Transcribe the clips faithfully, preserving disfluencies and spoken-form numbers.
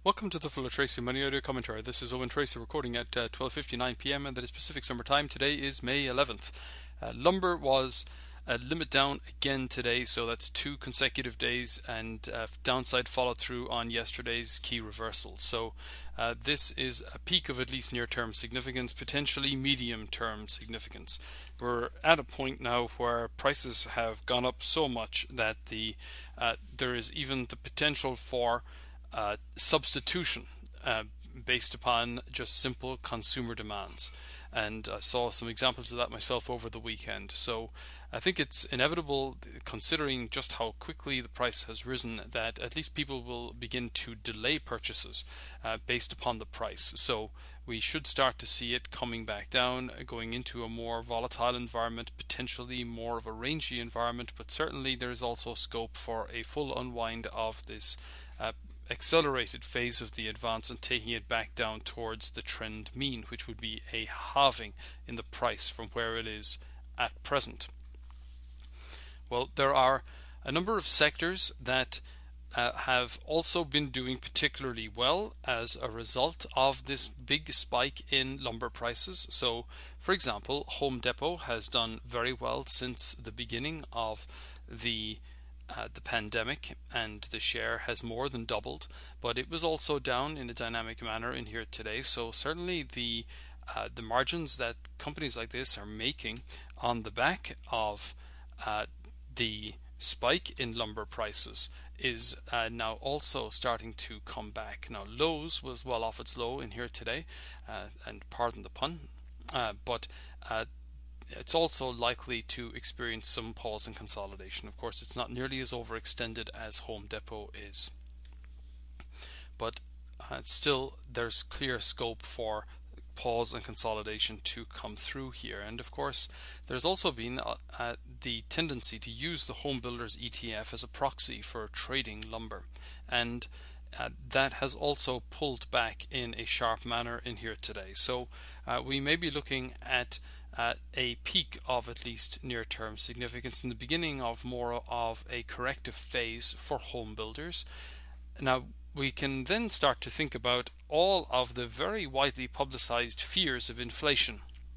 Welcome to the Fuller Tracy Money Audio Commentary. This is Owen Tracy recording at uh, twelve fifty-nine p m and that is Pacific Summer Time. Today is May eleventh. Uh, lumber was a limit down again today, so that's two consecutive days, and uh, downside followed through on yesterday's key reversal. So uh, this is a peak of at least near-term significance, potentially medium-term significance. We're at a point now where prices have gone up so much that the uh, there is even the potential for Uh, substitution uh, based upon just simple consumer demands. And I saw some examples of that myself over the weekend. So I think it's inevitable, considering just how quickly the price has risen, that at least people will begin to delay purchases uh, based upon the price. So we should start to see it coming back down, going into a more volatile environment, potentially more of a rangy environment, but certainly there is also scope for a full unwind of this uh, accelerated phase of the advance and taking it back down towards the trend mean, which would be a halving in the price from where it is at present. Well, there are a number of sectors that uh, have also been doing particularly well as a result of this big spike in lumber prices. So, for example, Home Depot has done very well since the beginning of the Uh, the pandemic, and the share has more than doubled, but it was also down in a dynamic manner in here today. So certainly the uh, the margins that companies like this are making on the back of uh, the spike in lumber prices is uh, now also starting to come back. Now Lowe's was well off its low in here today, uh, and pardon the pun, uh, but uh, it's also likely to experience some pause and consolidation. Of course, it's not nearly as overextended as Home Depot is, but uh, still there's clear scope for pause and consolidation to come through here. And of course, there's also been uh, uh, the tendency to use the Home Builders E T F as a proxy for trading lumber, and Uh, that has also pulled back in a sharp manner in here today. So uh, we may be looking at uh, a peak of at least near-term significance in the beginning of more of a corrective phase for home builders. Now we can then start to think about all of the very widely publicized fears of inflation,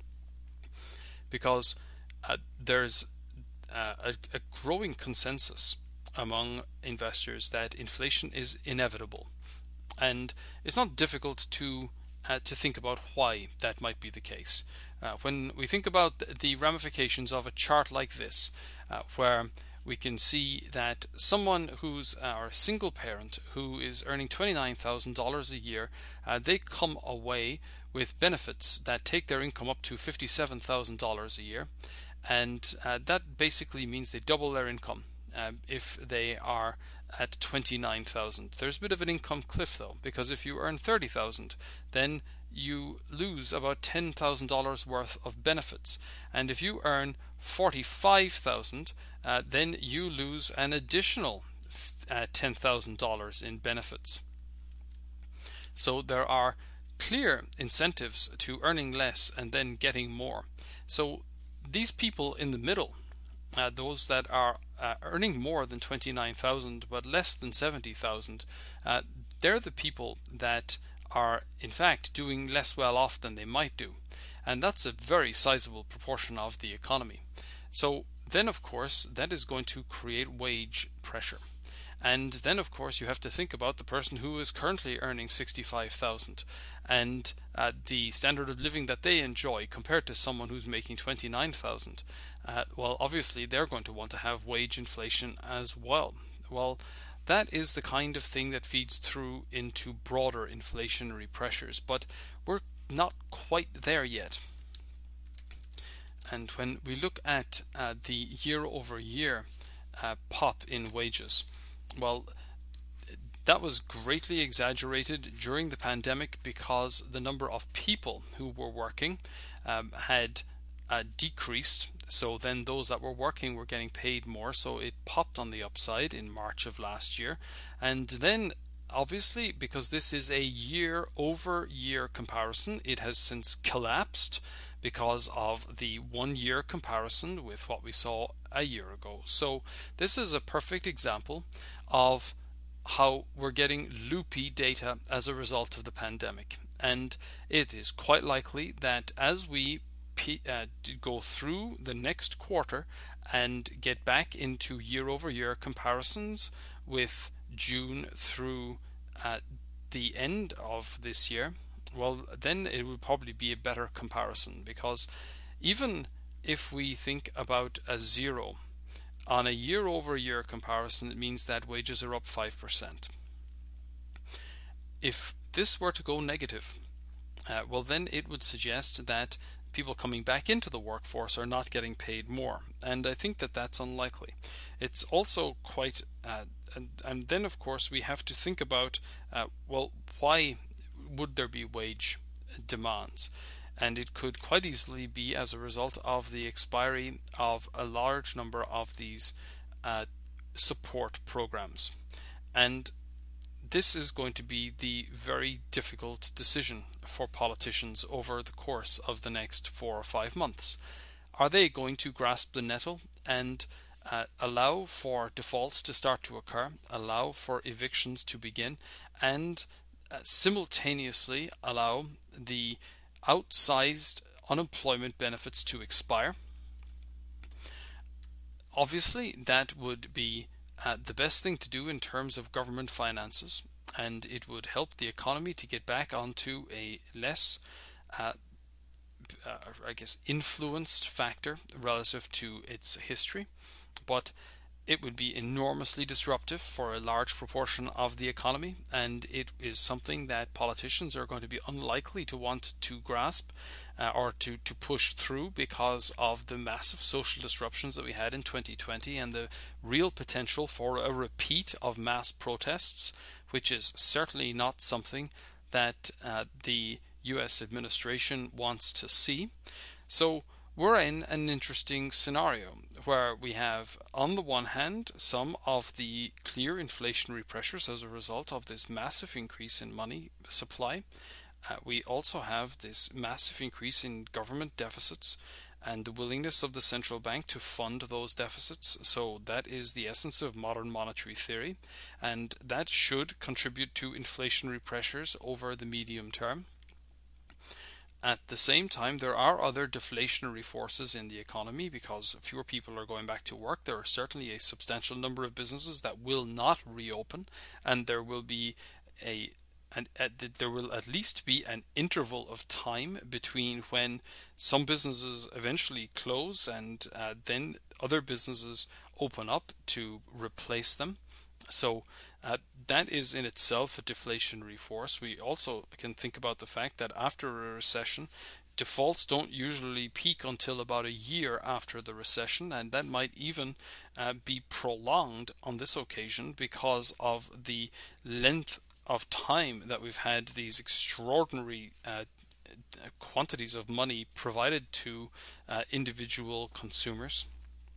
because uh, there's uh, a, a growing consensus among investors that inflation is inevitable, and it's not difficult to uh, to think about why that might be the case. Uh, when we think about the ramifications of a chart like this, uh, where we can see that someone who's uh, a single parent who is earning twenty-nine thousand dollars a year, uh, they come away with benefits that take their income up to fifty-seven thousand dollars a year, and uh, that basically means they double their income Um, if they are at twenty-nine thousand. There's a bit of an income cliff though, because if you earn thirty thousand, then you lose about ten thousand dollars worth of benefits, and if you earn forty-five thousand, uh, then you lose an additional uh, ten thousand dollars in benefits. So there are clear incentives to earning less and then getting more. So these people in the middle, Uh, those that are uh, earning more than twenty-nine thousand but less than seventy thousand, uh, they're the people that are in fact doing less well off than they might do, and that's a very sizable proportion of the economy. So then of course that is going to create wage pressure, and then of course you have to think about the person who is currently earning sixty-five thousand and uh, the standard of living that they enjoy compared to someone who's making twenty-nine thousand. Uh, well, obviously they're going to want to have wage inflation as well. Well, that is the kind of thing that feeds through into broader inflationary pressures, but we're not quite there yet. And when we look at uh, the year-over-year uh, pop in wages, well, that was greatly exaggerated during the pandemic because the number of people who were working um, had uh, decreased. So then those that were working were getting paid more, so it popped on the upside in March of last year. And then obviously, because this is a year over year comparison, it has since collapsed because of the one year comparison with what we saw a year ago. So this is a perfect example of how we're getting loopy data as a result of the pandemic. And it is quite likely that as we uh, go through the next quarter and get back into year-over-year comparisons with June through uh, the end of this year, well, then it would probably be a better comparison, because even if we think about a zero on a year-over-year comparison, it means that wages are up five percent. If this were to go negative, uh, well, then it would suggest that people coming back into the workforce are not getting paid more, and I think that that's unlikely. It's also quite, uh, and, and then of course we have to think about, uh, well, why would there be wage demands? And it could quite easily be as a result of the expiry of a large number of these uh, support programs. And this is going to be the very difficult decision for politicians over the course of the next four or five months. Are they going to grasp the nettle and uh, allow for defaults to start to occur, allow for evictions to begin, and uh, simultaneously allow the outsized unemployment benefits to expire? Obviously, that would be uh, the best thing to do in terms of government finances, and it would help the economy to get back onto a less, uh, uh, I guess, influenced factor relative to its history. But it would be enormously disruptive for a large proportion of the economy, and it is something that politicians are going to be unlikely to want to grasp uh, or to, to push through, because of the massive social disruptions that we had in twenty twenty and the real potential for a repeat of mass protests, which is certainly not something that uh, the U S administration wants to see. So we're in an interesting scenario where we have, on the one hand, some of the clear inflationary pressures as a result of this massive increase in money supply. Uh, we also have this massive increase in government deficits and the willingness of the central bank to fund those deficits. So that is the essence of modern monetary theory, and that should contribute to inflationary pressures over the medium term. At the same time, there are other deflationary forces in the economy, because fewer people are going back to work. There are certainly a substantial number of businesses that will not reopen, and there will be a and there will at least be an interval of time between when some businesses eventually close and uh, then other businesses open up to replace them. So uh, that is in itself a deflationary force. We also can think about the fact that after a recession, defaults don't usually peak until about a year after the recession, and that might even uh, be prolonged on this occasion because of the length of time that we've had these extraordinary uh, quantities of money provided to uh, individual consumers.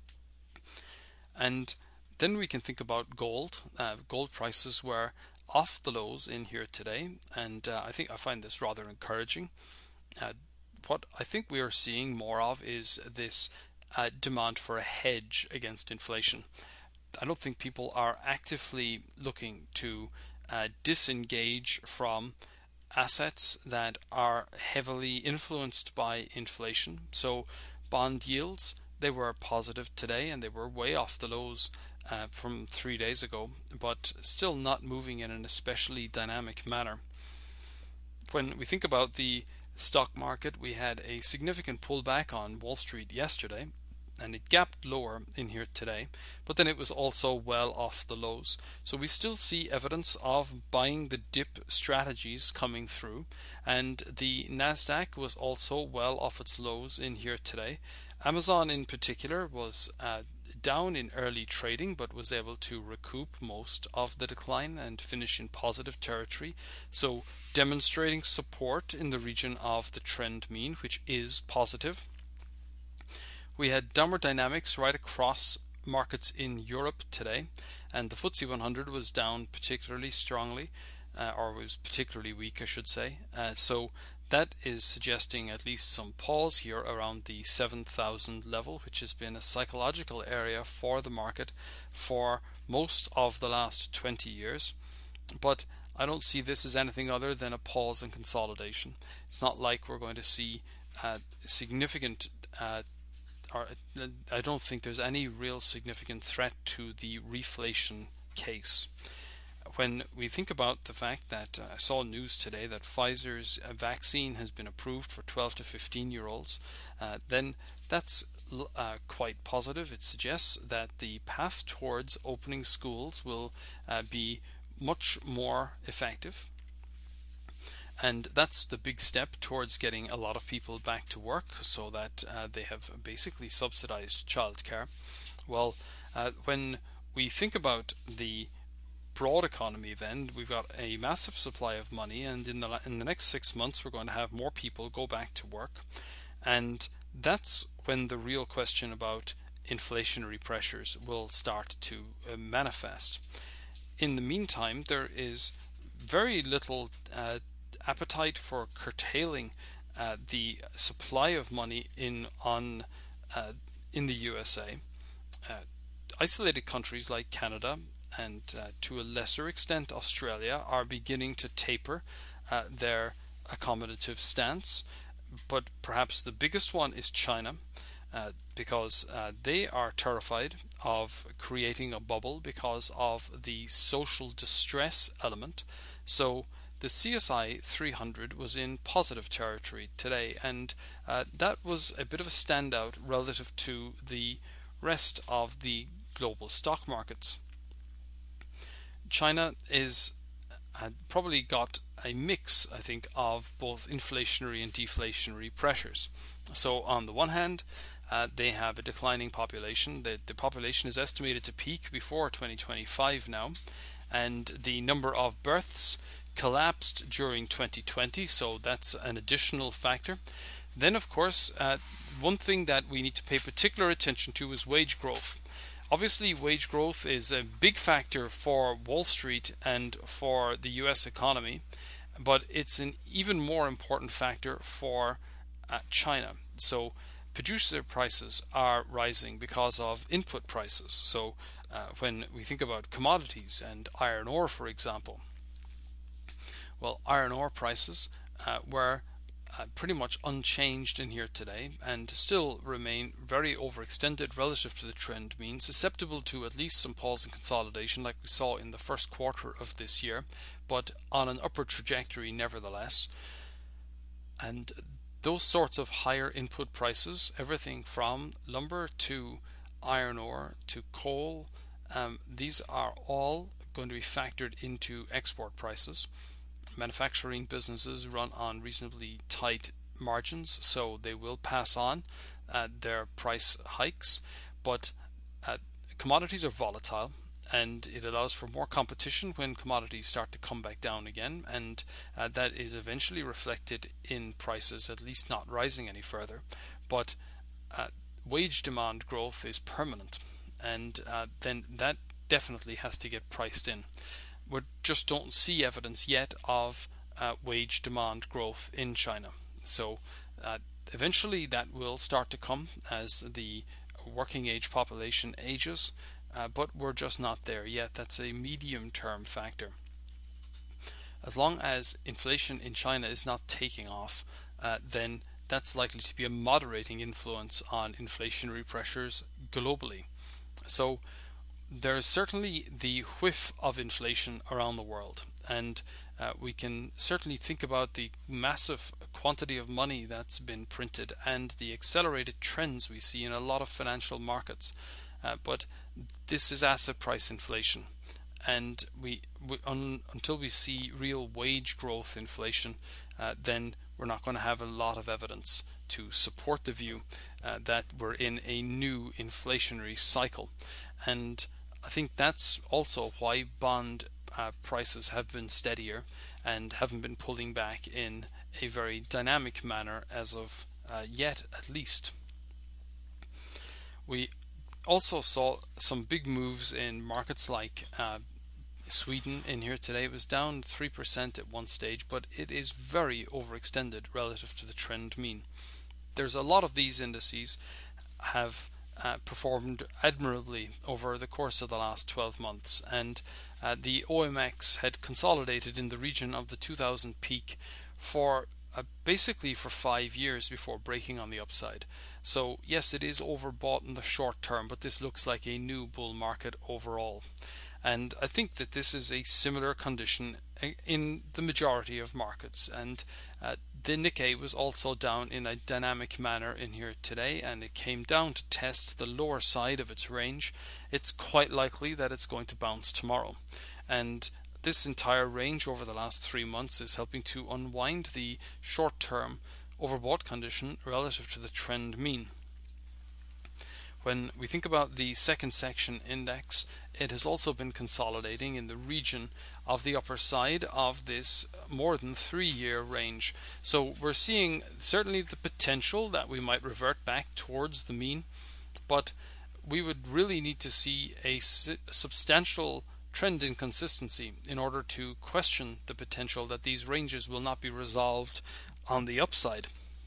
And then we can think about gold. Uh, gold prices were off the lows in here today, and uh, I think I find this rather encouraging. Uh, what I think we are seeing more of is this uh, demand for a hedge against inflation. I don't think people are actively looking to uh, disengage from assets that are heavily influenced by inflation. So bond yields, they were positive today, and they were way off the lows uh, from three days ago, but still not moving in an especially dynamic manner. When we think about the stock market, we had a significant pullback on Wall Street yesterday, and it gapped lower in here today, but then it was also well off the lows. So we still see evidence of buying the dip strategies coming through, and the Nasdaq was also well off its lows in here today. Amazon in particular was uh, down in early trading, but was able to recoup most of the decline and finish in positive territory, so demonstrating support in the region of the trend mean, which is positive. We had downward dynamics right across markets in Europe today, and the F T S E one hundred was down particularly strongly, uh, or was particularly weak, I should say. Uh, so that is suggesting at least some pause here around the seven thousand level, which has been a psychological area for the market for most of the last twenty years. But I don't see this as anything other than a pause and consolidation. It's not like we're going to see uh, significant uh, or I don't think there's any real significant threat to the reflation case. When we think about the fact that uh, I saw news today that Pfizer's uh, vaccine has been approved for twelve to fifteen year olds, uh, then that's uh, quite positive. It suggests that the path towards opening schools will uh, be much more effective. And that's the big step towards getting a lot of people back to work, so that uh, they have basically subsidized childcare. Well, uh, when we think about the broad economy, then we've got a massive supply of money, and in the in the next six months we're going to have more people go back to work, and that's when the real question about inflationary pressures will start to uh, manifest. In the meantime, there is very little uh, appetite for curtailing uh, the supply of money in on uh, in the U S A. Uh, isolated countries like Canada and uh, to a lesser extent Australia are beginning to taper uh, their accommodative stance, but perhaps the biggest one is China, uh, because uh, they are terrified of creating a bubble because of the social distress element. So the C S I three hundred was in positive territory today, and uh, that was a bit of a standout relative to the rest of the global stock markets. China is uh, probably got a mix, I think, of both inflationary and deflationary pressures. So on the one hand, uh, they have a declining population. The, the population is estimated to peak before twenty twenty-five now, and the number of births collapsed during twenty twenty, so that's an additional factor. Then, of course, uh, one thing that we need to pay particular attention to is wage growth. Obviously, wage growth is a big factor for Wall Street and for the U S economy, but it's an even more important factor for uh, China. So producer prices are rising because of input prices. So uh, when we think about commodities and iron ore, for example, well, iron ore prices uh, were uh, pretty much unchanged in here today and still remain very overextended relative to the trend mean, susceptible to at least some pause and consolidation like we saw in the first quarter of this year, but on an upward trajectory nevertheless. And those sorts of higher input prices, everything from lumber to iron ore to coal, um, these are all going to be factored into export prices. Manufacturing businesses run on reasonably tight margins, so they will pass on uh, their price hikes, but uh, commodities are volatile, and it allows for more competition when commodities start to come back down again, and uh, that is eventually reflected in prices, at least not rising any further. But uh, wage demand growth is permanent, and uh, then that definitely has to get priced in. We just don't see evidence yet of uh, wage demand growth in China. So uh, eventually that will start to come as the working age population ages, uh, but we're just not there yet. That's a medium term factor. As long as inflation in China is not taking off, uh, then that's likely to be a moderating influence on inflationary pressures globally. So there is certainly the whiff of inflation around the world, and uh, we can certainly think about the massive quantity of money that's been printed and the accelerated trends we see in a lot of financial markets. Uh, but this is asset price inflation, and we, we un, until we see real wage growth inflation, uh, then we're not going to have a lot of evidence to support the view uh, that we're in a new inflationary cycle. And I think that's also why bond uh, prices have been steadier and haven't been pulling back in a very dynamic manner as of uh, yet, at least. We also saw some big moves in markets like uh, Sweden in here today was down three percent at one stage, but it is very overextended relative to the trend mean. There's a lot of these indices have uh, performed admirably over the course of the last twelve months, and uh, the O M X had consolidated in the region of the two thousand peak for uh, basically for five years before breaking on the upside. So yes, it is overbought in the short term, but this looks like a new bull market overall. And I think that this is a similar condition in the majority of markets. And uh, the Nikkei was also down in a dynamic manner in here today, and it came down to test the lower side of its range. It's quite likely that it's going to bounce tomorrow. And this entire range over the last three months is helping to unwind the short-term overbought condition relative to the trend mean. When we think about the second section index, it has also been consolidating in the region of the upper side of this more than three-year range. So we're seeing certainly the potential that we might revert back towards the mean, but we would really need to see a substantial trend inconsistency in order to question the potential that these ranges will not be resolved on the upside.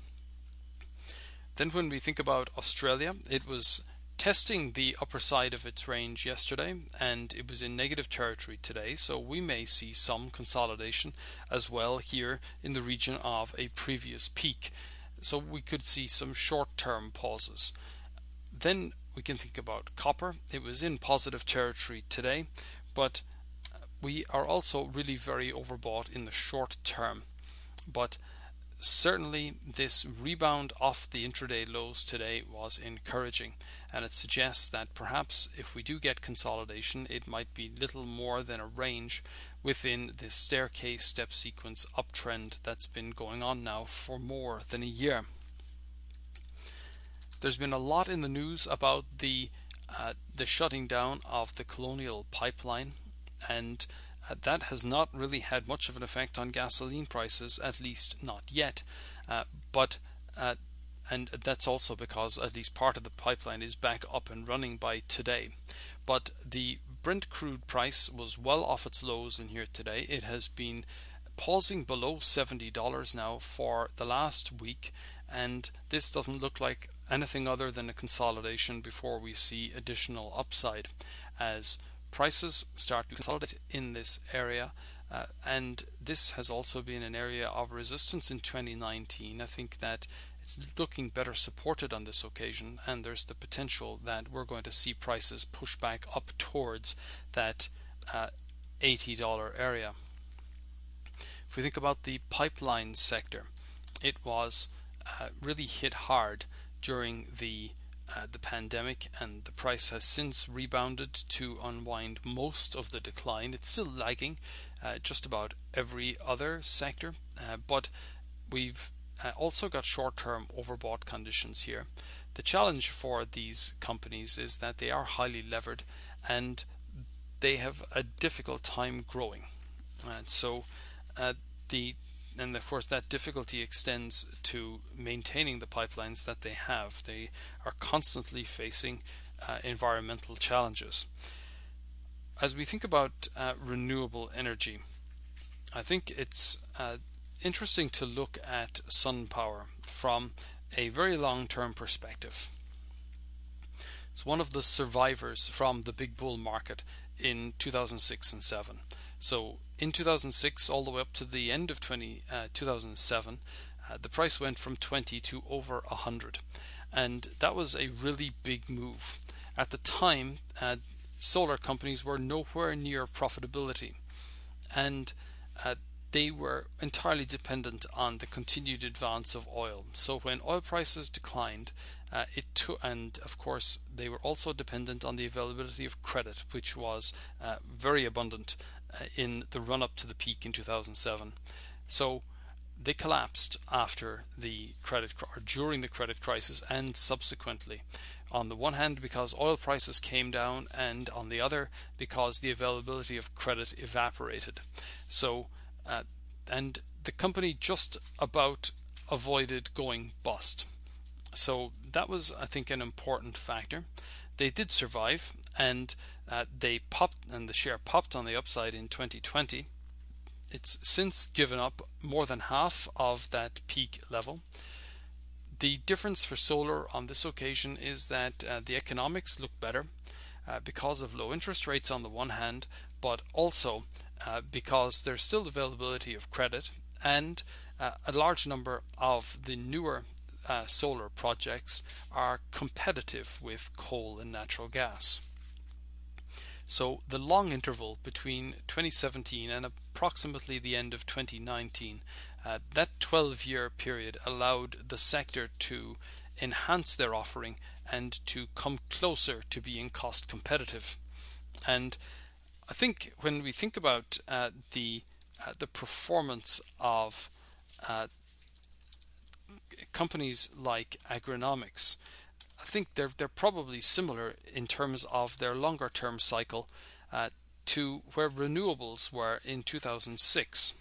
Then when we think about Australia, it was testing the upper side of its range yesterday, and it was in negative territory today, so we may see some consolidation as well here in the region of a previous peak. So we could see some short-term pauses. Then we can think about copper. It was in positive territory today, but we are also really very overbought in the short term. But certainly this rebound off the intraday lows today was encouraging, and it suggests that perhaps if we do get consolidation, it might be little more than a range within this staircase step sequence uptrend that's been going on now for more than a year. There's been a lot in the news about the uh, the shutting down of the Colonial Pipeline, and Uh, that has not really had much of an effect on gasoline prices, at least not yet. Uh, but uh, and that's also because at least part of the pipeline is back up and running by today. But the Brent crude price was well off its lows in here today. It has been pausing below seventy dollars now for the last week, and this doesn't look like anything other than a consolidation before we see additional upside as prices start to consolidate in this area, uh, and this has also been an area of resistance in twenty nineteen. I think that it's looking better supported on this occasion, and there's the potential that we're going to see prices push back up towards that uh, eighty dollar area. If we think about the pipeline sector, it was uh, really hit hard during the Uh, the pandemic, and the price has since rebounded to unwind most of the decline. It's still lagging uh, just about every other sector, uh, but we've uh, also got short-term overbought conditions here. The challenge for these companies is that they are highly levered and they have a difficult time growing, and so uh, the and of course that difficulty extends to maintaining the pipelines that they have. They are constantly facing uh, environmental challenges. As we think about uh, renewable energy, I think it's uh, interesting to look at SunPower from a very long-term perspective. It's one of the survivors from the big bull market in two thousand six and seven. So in two thousand six all the way up to the end of two thousand seven, uh, the price went from twenty to over one hundred, and that was a really big move. At the time, uh, solar companies were nowhere near profitability, and uh, they were entirely dependent on the continued advance of oil. So when oil prices declined, uh, it took, and of course they were also dependent on the availability of credit, which was uh, very abundant uh, in the run-up to the peak in two thousand seven. So they collapsed after the credit or during the credit crisis and subsequently. On the one hand, because oil prices came down, and on the other, because the availability of credit evaporated. So, uh, and the company just about avoided going bust. So that was, I think, an important factor. They did survive, and Uh, they popped, and the share popped on the upside in twenty twenty. It's since given up more than half of that peak level. The difference for solar on this occasion is that uh, the economics look better uh, because of low interest rates on the one hand, but also uh, because there's still availability of credit, and uh, a large number of the newer uh, solar projects are competitive with coal and natural gas. So the long interval between twenty seventeen and approximately the end of twenty nineteen, uh, that twelve year period allowed the sector to enhance their offering and to come closer to being cost competitive. And I think when we think about uh, the uh, the performance of uh, companies like Agronomics, I think they're they're probably similar in terms of their longer term cycle uh, to where renewables were in two thousand six.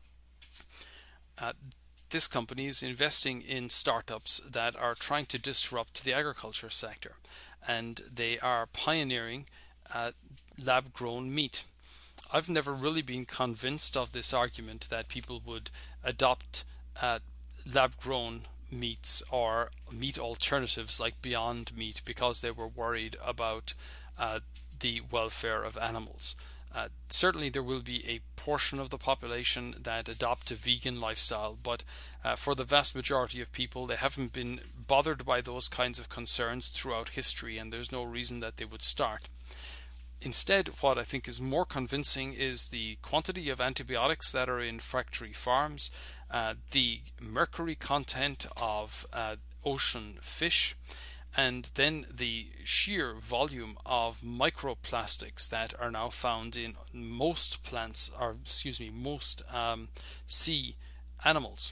Uh, this company is investing in startups that are trying to disrupt the agriculture sector, and they are pioneering uh, lab-grown meat. I've never really been convinced of this argument that people would adopt uh, lab-grown meats or meat alternatives like Beyond Meat because they were worried about uh, the welfare of animals. Uh, certainly there will be a portion of the population that adopt a vegan lifestyle, but uh, for the vast majority of people, they haven't been bothered by those kinds of concerns throughout history, and there's no reason that they would start. Instead, what I think is more convincing is the quantity of antibiotics that are in factory farms, uh, the mercury content of uh, ocean fish, and then the sheer volume of microplastics that are now found in most plants, or excuse me, most um, sea animals.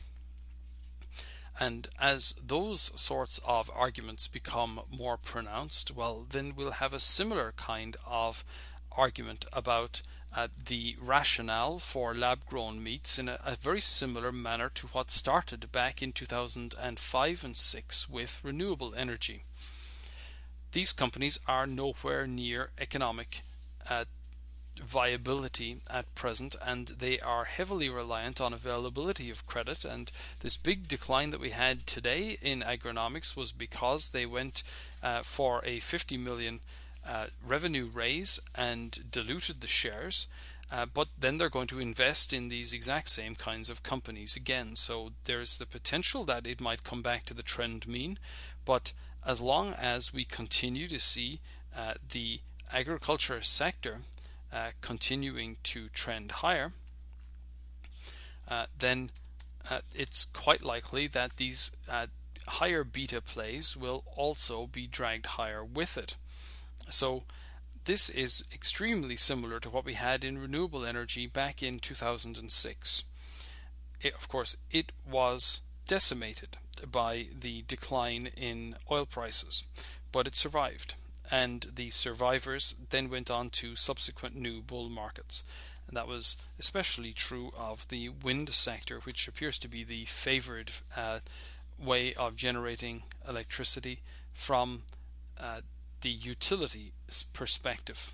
And as those sorts of arguments become more pronounced, well, then we'll have a similar kind of argument about uh, the rationale for lab-grown meats in a, a very similar manner to what started back in two thousand five and six with renewable energy. These companies are nowhere near economic uh, viability at present, and they are heavily reliant on availability of credit. And this big decline that we had today in Agronomics was because they went uh, for a fifty million uh, revenue raise and diluted the shares. Uh, but then they're going to invest in these exact same kinds of companies again. So there's the potential that it might come back to the trend mean. But as long as we continue to see uh, the agriculture sector uh, continuing to trend higher, uh, then uh, it's quite likely that these uh, higher beta plays will also be dragged higher with it. So this is extremely similar to what we had in renewable energy back in two thousand six. It, of course, it was decimated by the decline in oil prices, but it survived, and the survivors then went on to subsequent new bull markets. And that was especially true of the wind sector, which appears to be the favored uh, way of generating electricity from uh, the utility perspective.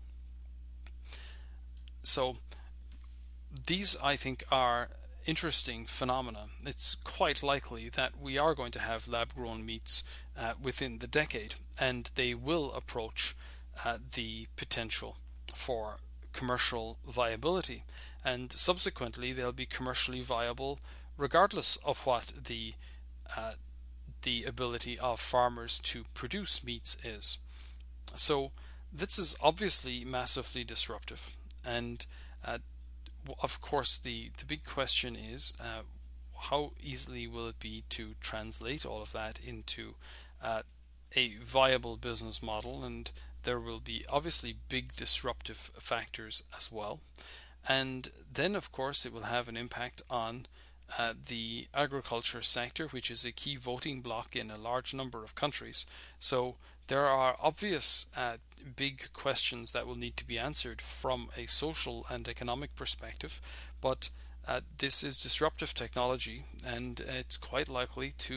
So these, I think, are interesting phenomena. It's quite likely that we are going to have lab-grown meats uh, within the decade, and they will approach uh, the potential for commercial viability, and subsequently they'll be commercially viable regardless of what the uh, the ability of farmers to produce meats is. So this is obviously massively disruptive, and uh, of course the, the big question is uh, how easily will it be to translate all of that into uh, a viable business model. And there will be obviously big disruptive factors as well, and then of course it will have an impact on uh, the agriculture sector, which is a key voting bloc in a large number of countries. So there are obvious uh, big questions that will need to be answered from a social and economic perspective, but uh, this is disruptive technology, and it's quite likely to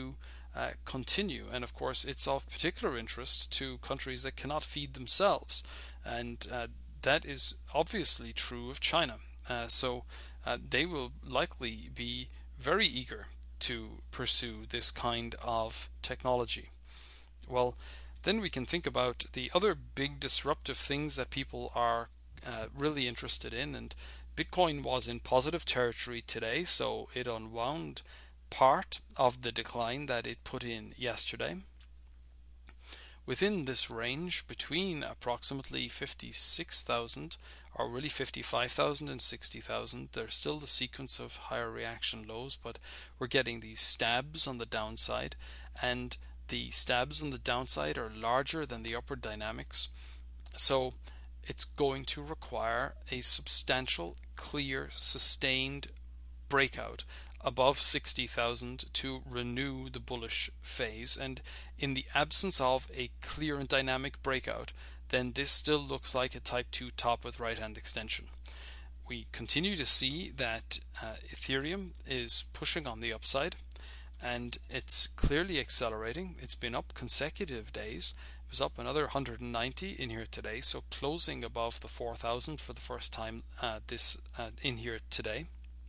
uh, continue. And of course, it's of particular interest to countries that cannot feed themselves, and uh, that is obviously true of China. Uh, so uh, they will likely be very eager to pursue this kind of technology. Well, then we can think about the other big disruptive things that people are uh, really interested in. And Bitcoin was in positive territory today, so it unwound part of the decline that it put in yesterday. Within this range, between approximately fifty-six thousand, or really fifty-five thousand and sixty thousand, there's still the sequence of higher reaction lows, but we're getting these stabs on the downside, and the stabs on the downside are larger than the upward dynamics. So it's going to require a substantial, clear, sustained breakout above sixty thousand to renew the bullish phase. And in the absence of a clear and dynamic breakout, then this still looks like a type two top with right hand extension. We continue to see that uh, Ethereum is pushing on the upside, and it's clearly accelerating. It's been up consecutive days. It was up another one hundred ninety in here today, so closing above the four thousand for the first time uh, this uh, in here today.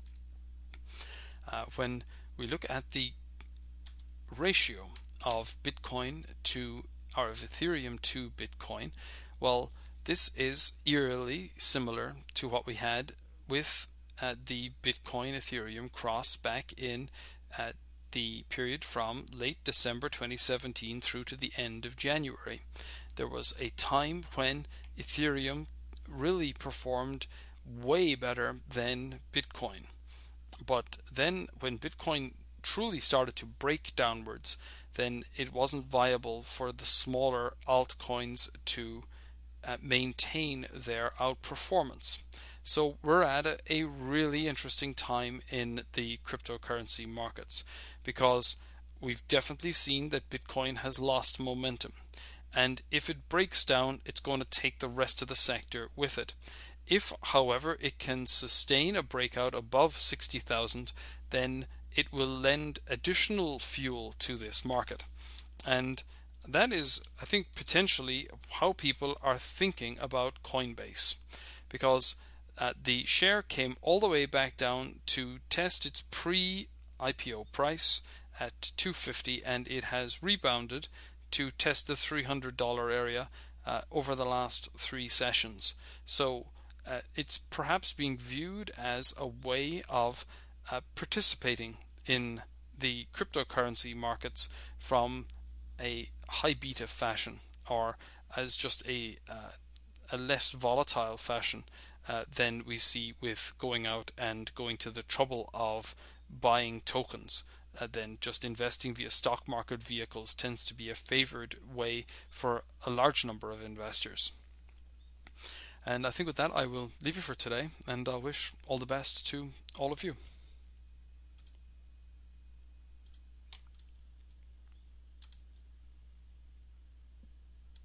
Uh, when we look at the ratio of Bitcoin to, or of Ethereum to Bitcoin, well, this is eerily similar to what we had with uh, the Bitcoin Ethereum cross back in uh, the period from late December twenty seventeen through to the end of January. There was a time when Ethereum really performed way better than Bitcoin. But then when Bitcoin truly started to break downwards, then it wasn't viable for the smaller altcoins to uh, maintain their outperformance. So we're at a, a really interesting time in the cryptocurrency markets, because we've definitely seen that Bitcoin has lost momentum. And if it breaks down, it's going to take the rest of the sector with it. If, however, it can sustain a breakout above sixty thousand, then it will lend additional fuel to this market. And that is, I think, potentially how people are thinking about Coinbase, because uh, the share came all the way back down to test its pre-I P O price at two hundred fifty, and it has rebounded to test the three hundred dollar area uh, over the last three sessions. So uh, it's perhaps being viewed as a way of uh, participating in the cryptocurrency markets from a high beta fashion, or as just a uh, a less volatile fashion uh, than we see with going out and going to the trouble of buying tokens. Uh, then just investing via stock market vehicles tends to be a favored way for a large number of investors. And I think with that I will leave you for today, and I'll wish all the best to all of you.